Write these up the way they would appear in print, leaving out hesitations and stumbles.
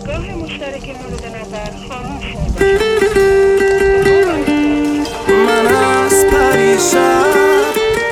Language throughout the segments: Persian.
دیدگاه مشترک مورد نظر خاموش شده. من از پریشب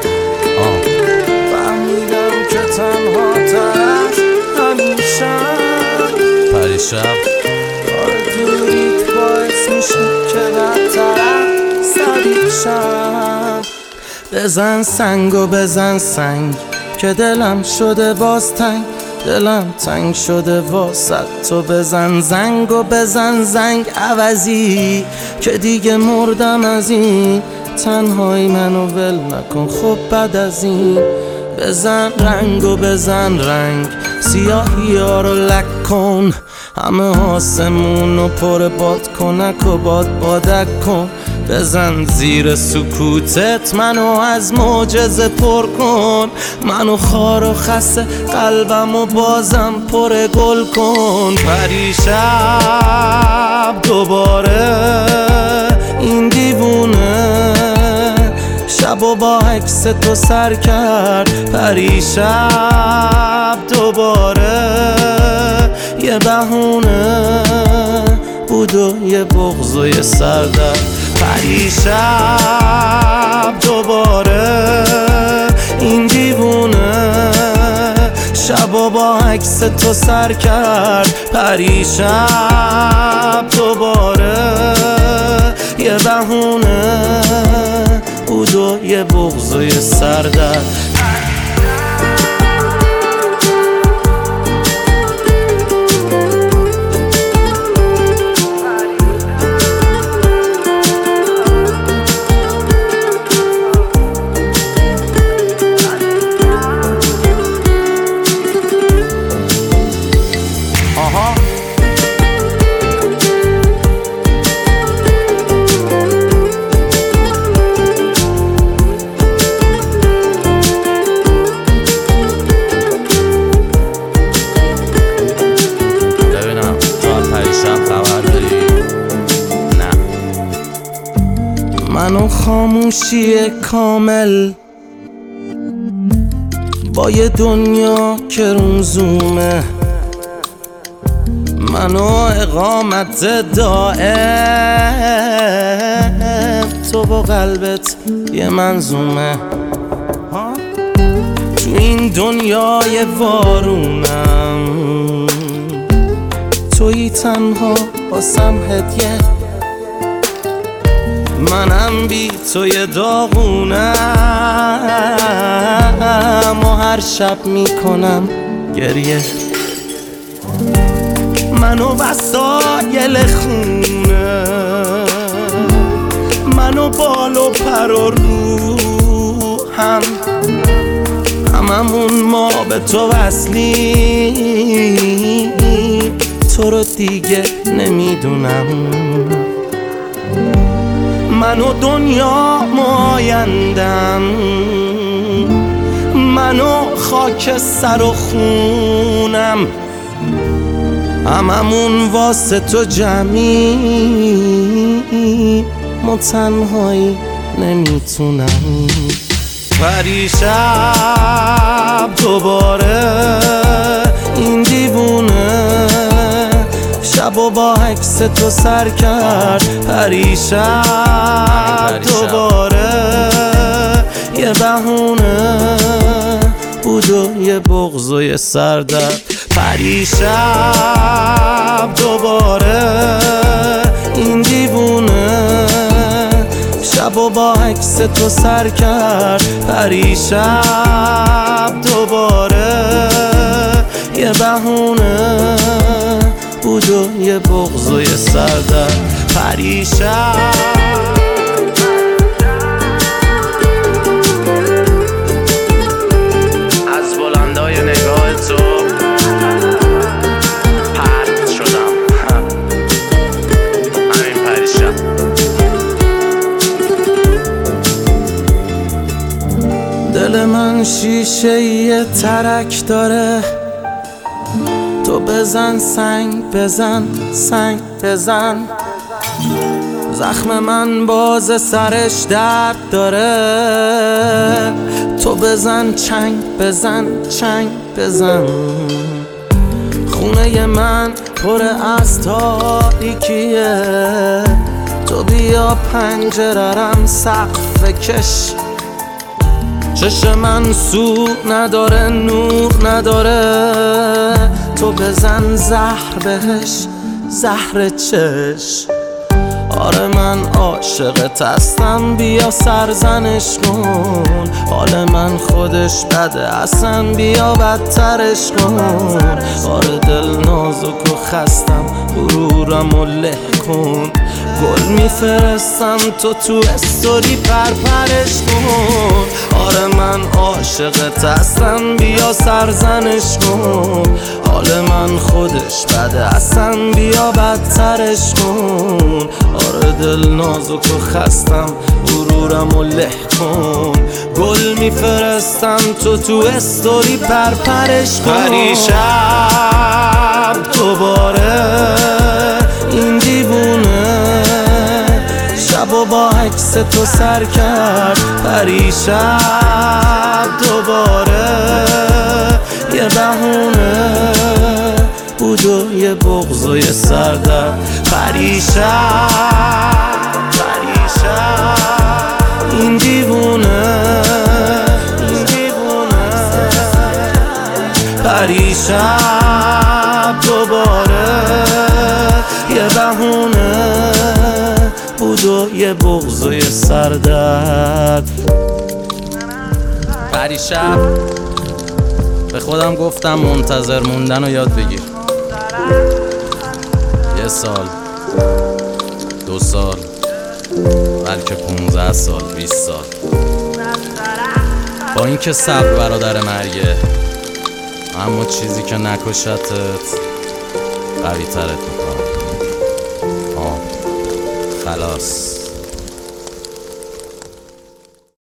فهمیدم که تنها ترش همیشم پریشب دوریت باعث میشه که بدترم سریشم. بزن سنگ و بزن سنگ که دلم شده باز تنگ، دلم تنگ شده واسه تو. بزن زنگ و بزن زنگ عوضی که دیگه مردم از این تنهایی، منو ول نکن خب بعد از این. بزن رنگ و بزن رنگ سیاهی ها رو لک کن، همه آسمون رو پر باد کنک و بادک کن. بزن زیر سکوتت منو از معجزه پر کن، منو خار و خسته قلبم و بازم پر گل کن. پریشب دوباره این دیوونه شب و با عکس تو سر کرد. پریشب دوباره یه بهونه بود و یه بغض و یه سردرد. پریشب دوباره این دیوونه شب و با عکس تو سر کرد. پریشب دوباره یه بهونه بود و یه بغض و یه سردرد. منو خاموشی کامل با یه دنیا که روزومه، منو اقامت دائم تو با قلبت یه منظومه. تو این دنیای وارونم تویی تنها واسم هدیه، منم بی توی داغونم و هر شب میکنم گریه. منو وسایل خونه، منو بال و پر و روحم، هممون ما به تو وصلی، تو رو دیگه نمیدونم. منو دنیا آیندم، منو خاک سر و خونم، هممون واسه تو جمعی، ما تنهایی نمیتونم. پریشب دوباره این دیوونه شب و با عکس تو سر کرد. پریشب دوباره یه بهونه بود و یه بغض و یه سردرد. پریشب دوباره این دیوونه شب و با عکس تو سر کرد. پریشب دوباره یه بهونه بود و یه بغض و یه سردرد. پریشب از بلندای نگاه تو پرت شدم. همین پریشب دل من شیشه یه ترک داره، تو بزن سنگ بزن سنگ بزن. زخم من باز سرش درد داره، تو بزن چنگ بزن چنگ بزن. خونه من پر از تاریکیه، تو بیا پنجره‌رم سقف کش. چشم من سو نداره نور نداره، تو بزن زهر بهش زهر چش. آره من عاشقت هستم بیا سرزنش کن، حال من خودش بده اصلا بیا بدترش کن. آره دل نازک و خستم غرورم و له کن، گل میفرستم تو استوری پرپرش کن. آره من عاشقت هستم بیا سرزنش کن، حال من خودش بده اصلا بیا بدترش کن. آره دل نازک و خستم غرورم و له کن، گل میفرستم تو استوری پرپرش کن. پریشب دوباره این دیوونه شب و با عکس تو سر کرد. پریشب دوباره یه بهونه بود و یه بغض و یه سردرد. پریشب این دیوونه پریشب دوباره یه بهونه بود و یه بغض و یه سردرد. پریشب به خودم گفتم منتظر موندن رو یاد بگیر. 1 سال 2 سال بلکه 15 سال 20 سال، با اینکه صبر برادر مرگه، اما چیزی که نکشتت قوی ترت میکنه. خلاص